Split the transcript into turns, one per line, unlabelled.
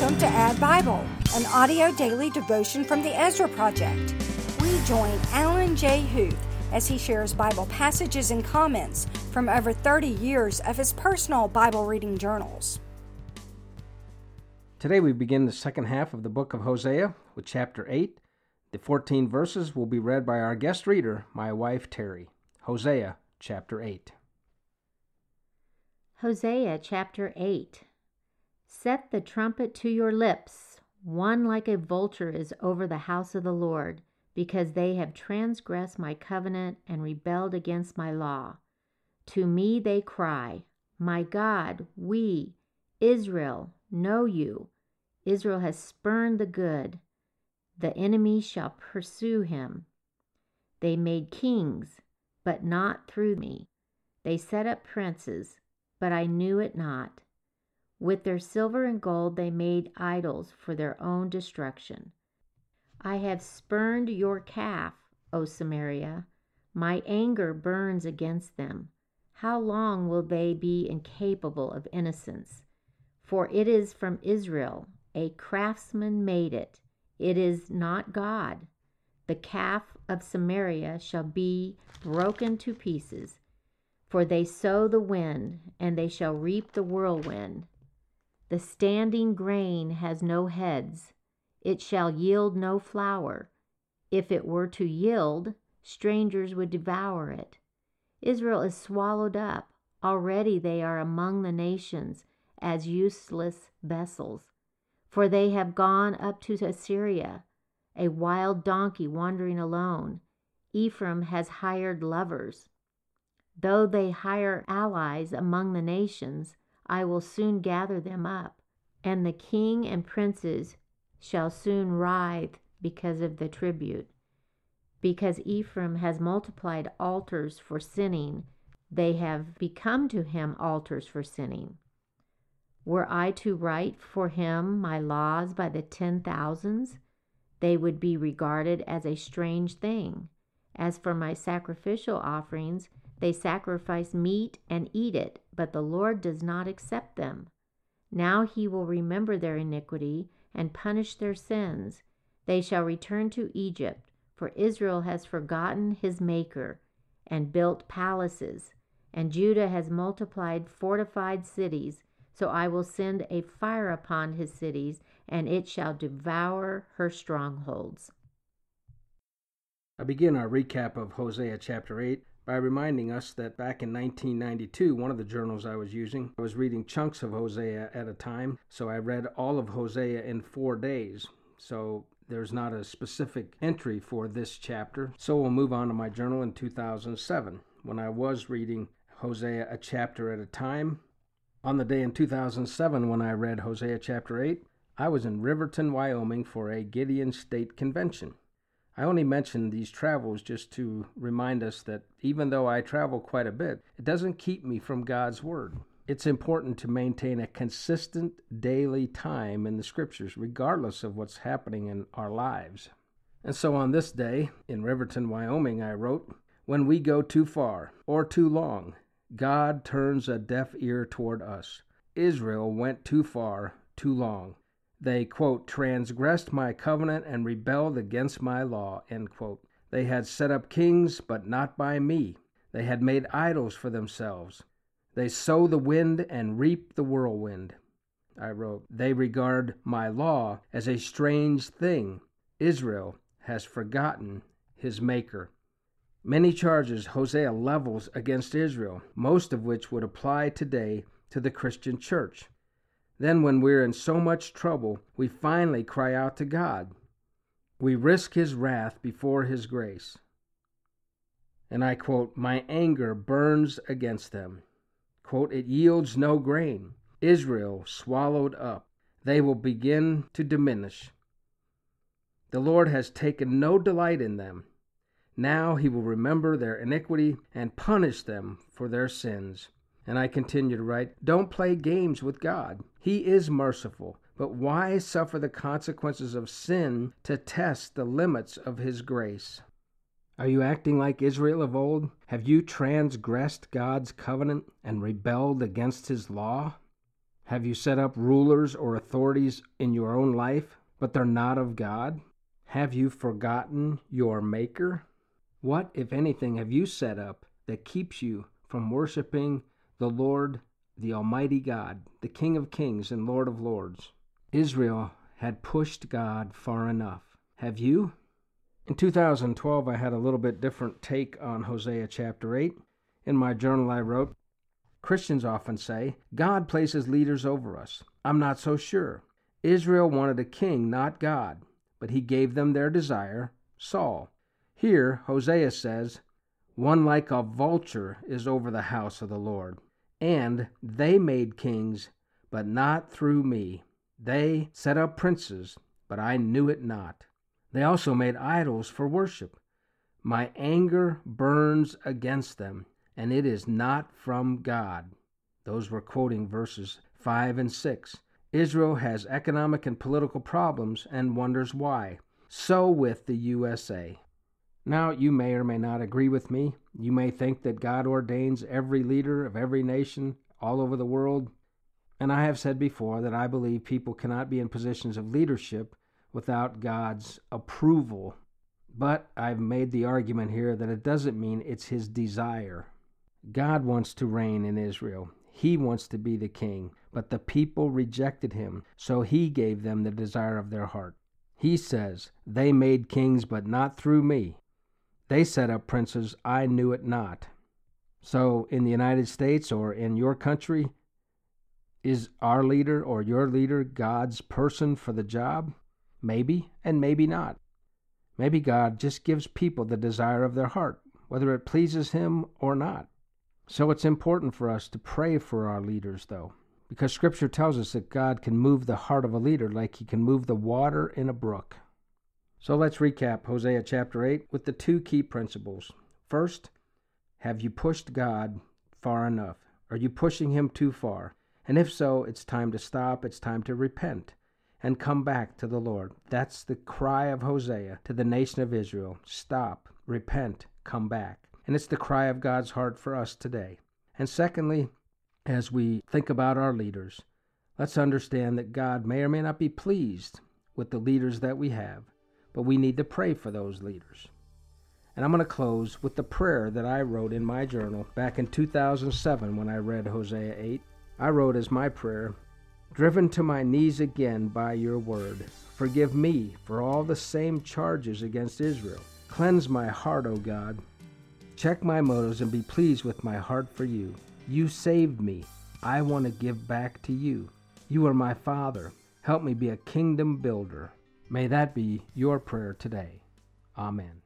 Welcome to Add Bible, an audio daily devotion from the Ezra Project. We join Alan J. Huth as he shares Bible passages and comments from over 30 years of his personal Bible reading journals.
Today we begin the second half of the book of Hosea with chapter 8. The 14 verses will be read by our guest reader, my wife Terry. Hosea chapter 8.
Hosea chapter 8. Set the trumpet to your lips. One like a vulture is over the house of the Lord, because they have transgressed my covenant and rebelled against my law. To me they cry, my God, we, Israel, know you. Israel has spurned the good. The enemy shall pursue him. They made kings, but not through me. They set up princes, but I knew it not. With their silver and gold they made idols for their own destruction. I have spurned your calf, O Samaria. My anger burns against them. How long will they be incapable of innocence? For it is from Israel, a craftsman made it. It is not God. The calf of Samaria shall be broken to pieces. For they sow the wind, and they shall reap the whirlwind. The standing grain has no heads. It shall yield no flour. If it were to yield, strangers would devour it. Israel is swallowed up. Already they are among the nations as useless vessels. For they have gone up to Assyria, a wild donkey wandering alone. Ephraim has hired lovers. Though they hire allies among the nations, I will soon gather them up, and the king and princes shall soon writhe because of the tribute. Because Ephraim has multiplied altars for sinning, they have become to him altars for sinning. Were I to write for him my laws by the 10,000s, they would be regarded as a strange thing. As for my sacrificial offerings, they sacrifice meat and eat it, but the Lord does not accept them. Now he will remember their iniquity and punish their sins. They shall return to Egypt, for Israel has forgotten his Maker and built palaces, and Judah has multiplied fortified cities. So I will send a fire upon his cities, and it shall devour her strongholds.
I begin our recap of Hosea chapter 8 by reminding us that back in 1992, one of the journals I was using, I was reading chunks of Hosea at a time, so I read all of Hosea in 4 days. So there's not a specific entry for this chapter. So we'll move on to my journal in 2007, when I was reading Hosea a chapter at a time. On the day in 2007 when I read Hosea chapter 8, I was in Riverton, Wyoming for a Gideon State Convention. I only mention these travels just to remind us that even though I travel quite a bit, it doesn't keep me from God's Word. It's important to maintain a consistent daily time in the Scriptures, regardless of what's happening in our lives. And so on this day, in Riverton, Wyoming, I wrote, "When we go too far or too long, God turns a deaf ear toward us. Israel went too far, too long. They, quote, transgressed my covenant and rebelled against my law, end quote. They had set up kings, but not by me. They had made idols for themselves. They sow the wind and reap the whirlwind." I wrote, "They regard my law as a strange thing. Israel has forgotten his Maker." Many charges Hosea levels against Israel, most of which would apply today to the Christian church. Then when we're in so much trouble, we finally cry out to God. We risk his wrath before his grace. And I quote, "My anger burns against them." Quote, "It yields no grain. Israel swallowed up. They will begin to diminish. The Lord has taken no delight in them. Now he will remember their iniquity and punish them for their sins." And I continue to write, "Don't play games with God. He is merciful, but why suffer the consequences of sin to test the limits of his grace?" Are you acting like Israel of old? Have you transgressed God's covenant and rebelled against his law? Have you set up rulers or authorities in your own life, but they're not of God? Have you forgotten your Maker? What, if anything, have you set up that keeps you from worshiping the Lord, the Almighty God, the King of Kings and Lord of Lords? Israel had pushed God far enough. Have you? In 2012, I had a little bit different take on Hosea chapter 8. In my journal, I wrote, Christians often say, God places leaders over us. I'm not so sure. Israel wanted a king, not God, but he gave them their desire, Saul. Here, Hosea says, one like a vulture is over the house of the Lord. And they made kings, but not through me. They set up princes, but I knew it not. They also made idols for worship. My anger burns against them, and it is not from God. Those were quoting verses 5 and 6. Israel has economic and political problems and wonders why. So with the USA. Now, you may or may not agree with me. You may think that God ordains every leader of every nation all over the world. And I have said before that I believe people cannot be in positions of leadership without God's approval. But I've made the argument here that it doesn't mean it's his desire. God wants to reign in Israel. He wants to be the king, but the people rejected him, so he gave them the desire of their heart. He says, they made kings, but not through me. They set up princes, I knew it not. So in the United States or in your country, is our leader or your leader God's person for the job? Maybe, and maybe not. Maybe God just gives people the desire of their heart, whether it pleases him or not. So it's important for us to pray for our leaders, though, because Scripture tells us that God can move the heart of a leader like he can move the water in a brook. So let's recap Hosea chapter 8 with the two key principles. First, have you pushed God far enough? Are you pushing him too far? And if so, it's time to stop, it's time to repent and come back to the Lord. That's the cry of Hosea to the nation of Israel. Stop, repent, come back. And it's the cry of God's heart for us today. And secondly, as we think about our leaders, let's understand that God may or may not be pleased with the leaders that we have, but we need to pray for those leaders. And I'm going to close with the prayer that I wrote in my journal back in 2007 when I read Hosea 8. I wrote as my prayer, driven to my knees again by your word, forgive me for all the same charges against Israel. Cleanse my heart, O God. Check my motives and be pleased with my heart for you. You saved me. I want to give back to you. You are my Father. Help me be a kingdom builder. May that be your prayer today. Amen.